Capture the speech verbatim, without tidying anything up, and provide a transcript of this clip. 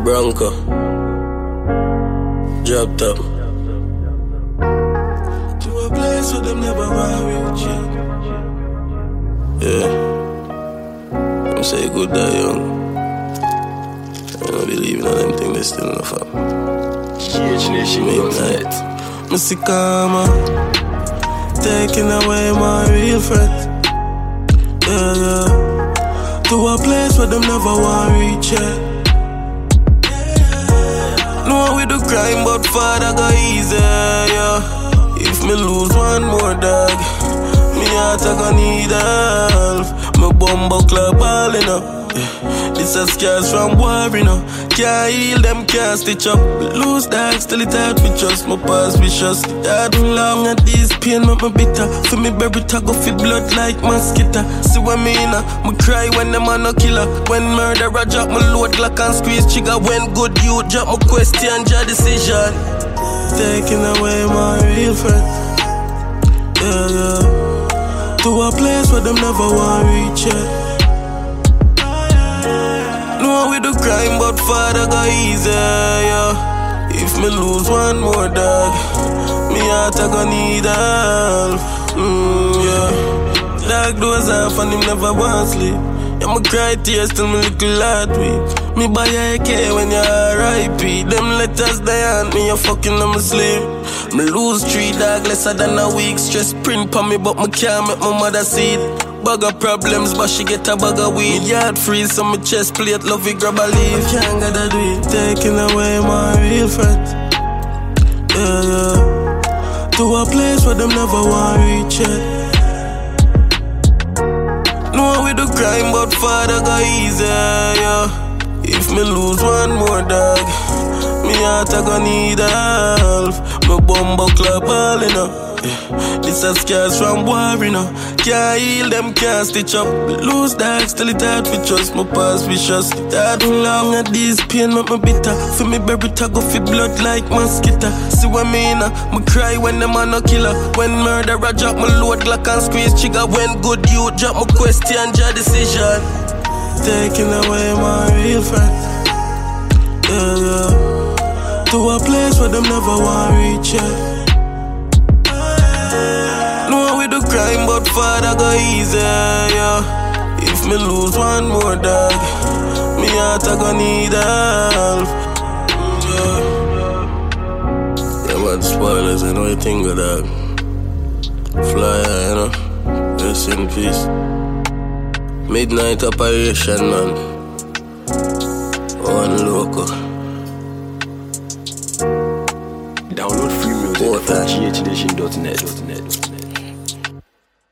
Bronco, drop top. To a place where them never want reach you. Yeah, I'm say good die young. I don't believe in them things they still enough up. Midnight, me see karma taking away my real friends. Yeah, yeah. To a place where them never want reach it. No we do crime, but father go easy, yeah. If me lose one more dog, me heart I gon' need help. Me bumbo club all in up. This a scars from war, you know. Can't heal them, can't stitch up. Lose dogs till it hard, we trust. My past vicious. It hard for long and this pain make me bitter. For me baby tag off it blood like mosquito. See what me in uh, me cry when them man no killer. When murderer drop my load Glock and squeeze trigger. When good you drop my question, your decision. Taking away my real friends. Yeah, yeah. To a place where them never want reach it. No we do crime, but father go easy, yeah. If me lose one more dog, me heart I gon' need help. Mm, yeah. Dog doors off and him never want sleep. Yeah, me cry tears till me little heart weak. Me buy a A K when you're R I P. Them letters they hand me, you fucking on my sleep. Me lose three dog lesser than a week. Stress print pa me, but me can't make my mother see it. Bag of problems, but she get a bag of weed. Yard freeze, so my chest plate, love it, grab a leaf. I can't get that weed, taking away my real friends. Yeah, yeah. To a place where them never want reach it. No we do crime, but father go easy, yeah. If me lose one more dog, me heart I gon' need help. Me bumbo club all in up. Yeah. This a scars from war, you know. Can't heal them, can't stitch up. Lose dogs till it hard for trust. My past vicious. It hard for long and this pain make me bitter. For me baby tag off it blood like mosquito. See what me in uh, me cry when them man no killer. When murderer drop my load Glock and squeeze trigger. When good you drop my question, your decision. Taking away my real friends. Yeah, yeah. To a place where them never want reach it. No we do crime, but father go easy, yeah. If me lose one more dog, me heart I gon' need help. Yeah, yeah man, spoilers, you know you think of that. Fly high, you know. Rest in peace. Midnight operation, man. One local. Download free music from G H Nation dot net.